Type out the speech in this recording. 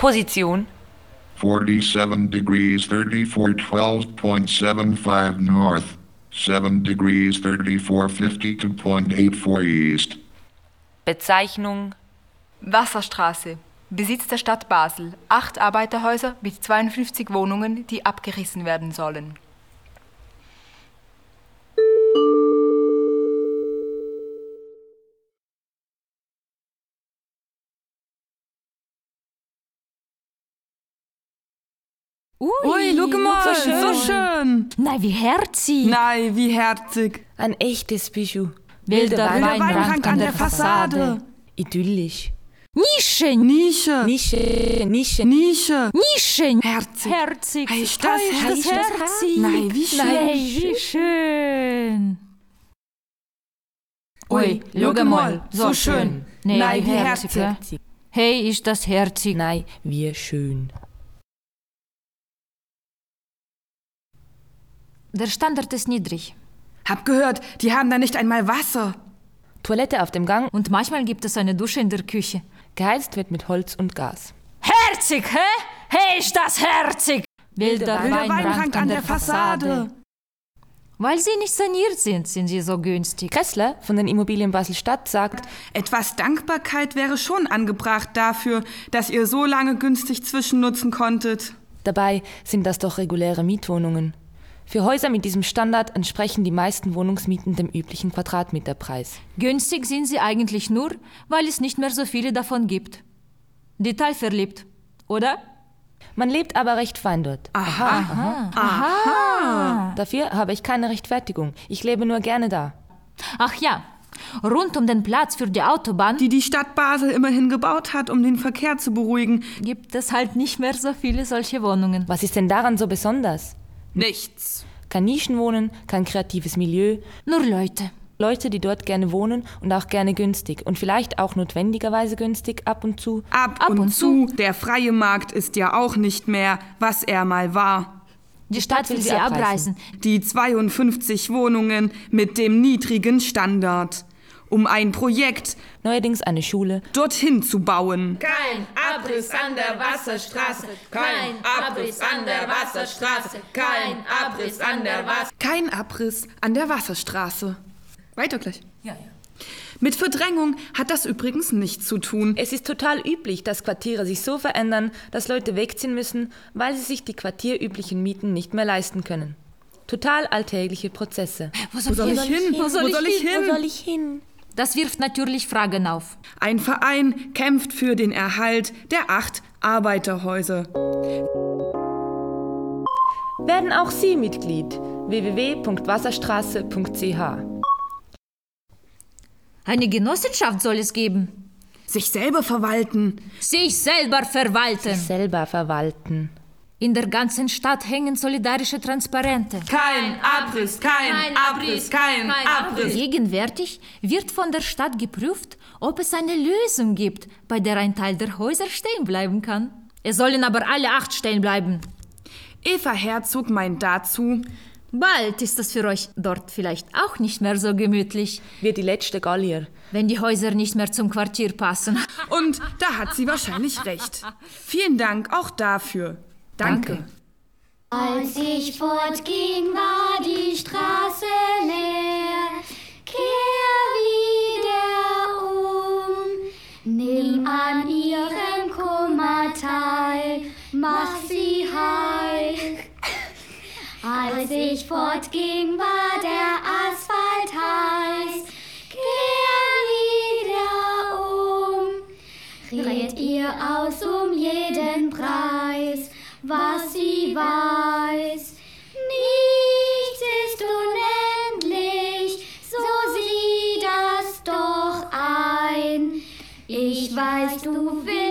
Position 47 degrees 34, 12.75 north, 7 degrees 34, 52.84 east. Bezeichnung Wasserstraße. Besitz der Stadt Basel. 8 Arbeiterhäuser mit 52 Wohnungen, die abgerissen werden sollen. Ui, schau mal, so schön. Nein, wie herzig. Nein, wie herzig. Ein echtes Bijou. Wilder Weinrank an der Fassade. Idyllisch. Nische. Nische. Nische, Nische. Nische. Nische. Herzig. Herzig. Hey, ist das herzig. Nein, wie schön. Nein, wie schön. Ui, schau mal, so schön. Nein, wie herzig. herzig. Hey, ist das herzig. Nein, wie schön. Der Standard ist niedrig. Hab gehört, die haben da nicht einmal Wasser. Toilette auf dem Gang Und manchmal gibt es eine Dusche in der Küche. geheizt wird mit Holz und Gas. Herzig, hä? Hey, ist das herzig. Wilder Weinrank an der Fassade. Weil sie nicht saniert sind, sind sie so günstig. Kressler von den Immobilien Basel-Stadt sagt, Etwas Dankbarkeit wäre schon angebracht dafür, dass ihr so lange günstig zwischennutzen konntet. dabei sind das doch reguläre Mietwohnungen. Für Häuser mit diesem Standard entsprechen die meisten Wohnungsmieten dem üblichen Quadratmeterpreis. Günstig sind sie eigentlich nur, weil es nicht mehr so viele davon gibt. Detailverliebt, oder? Man lebt aber recht fein dort. Dafür habe ich keine Rechtfertigung. Ich lebe nur gerne da. Ach ja, rund um den Platz für die Autobahn Die Stadt Basel immerhin gebaut hat, um den Verkehr zu beruhigen. gibt es halt nicht mehr so viele solche Wohnungen. Was ist denn daran so besonders? Nichts. Kein Nischenwohnen, kein kreatives Milieu. Nur Leute. Leute, die dort gerne wohnen und auch gerne günstig. Und vielleicht auch notwendigerweise günstig ab und zu. Ab und zu. Der freie Markt ist ja auch nicht mehr, was er mal war. Die Stadt will sie abreißen. Die 52 Wohnungen mit dem niedrigen Standard. Um ein Projekt Neuerdings eine Schule. dorthin zu bauen. Kein Abriss an der Wasserstraße, kein Abriss an der Wasserstraße, kein Abriss an der Wasserstraße. Kein Abriss an der Wasserstraße. Weiter gleich. Mit Verdrängung hat das übrigens nichts zu tun. Es ist total üblich, dass Quartiere sich so verändern, dass Leute wegziehen müssen, weil sie sich die quartierüblichen Mieten nicht mehr leisten können. Total alltägliche Prozesse. Wo soll ich hin? Wo soll ich hin? Das wirft natürlich Fragen auf. Ein Verein kämpft für den Erhalt der 8 Arbeiterhäuser. Werden auch Sie Mitglied? www.wasserstraße.ch. Eine Genossenschaft soll es geben. Sich selber verwalten. Sich selber verwalten. Selber verwalten. In der ganzen Stadt hängen solidarische Transparente. Kein Abriss, kein Abriss, kein Abriss. Gegenwärtig wird von der Stadt geprüft, ob es eine Lösung gibt, bei der ein Teil der Häuser stehen bleiben kann. Es sollen aber alle 8 stehen bleiben. Eva Herzog meint dazu, Bald ist es für euch dort vielleicht auch nicht mehr so gemütlich, Wie die letzte Gallier. wenn die Häuser nicht mehr zum Quartier passen. und da hat sie wahrscheinlich recht. Vielen Dank auch dafür. Danke. Als ich fortging, war die Straße leer. Kehr wieder um, nimm an ihrem Kummer teil, mach sie heil. Als ich fortging, war der Asphalt heiß. Kehr wieder um, dreht ihr aus um jeden Preis, was sie weiß. Nichts ist unendlich, so sieh das doch ein. Ich weiß, du willst